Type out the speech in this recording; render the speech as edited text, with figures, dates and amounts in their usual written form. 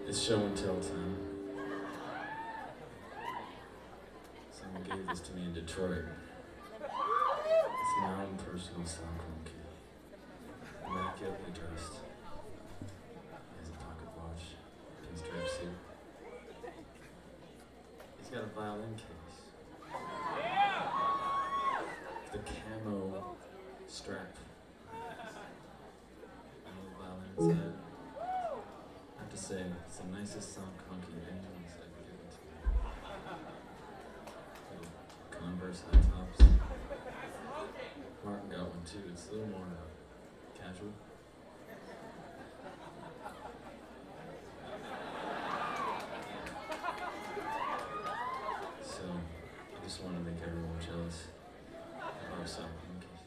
It's show and tell time. Someone gave this to me in Detroit. It's my own personal sound monkey. Immaculately dressed. He has a pocket watch, pinstripe suit. He's got a violin case. The camo strap. And the violin inside. I have to say, it's the nicest sound monkey anyone's ever given to me. Little Converse high tops. Martin got one too. It's a little more casual. So, I just want to make everyone jealous of our sound monkey.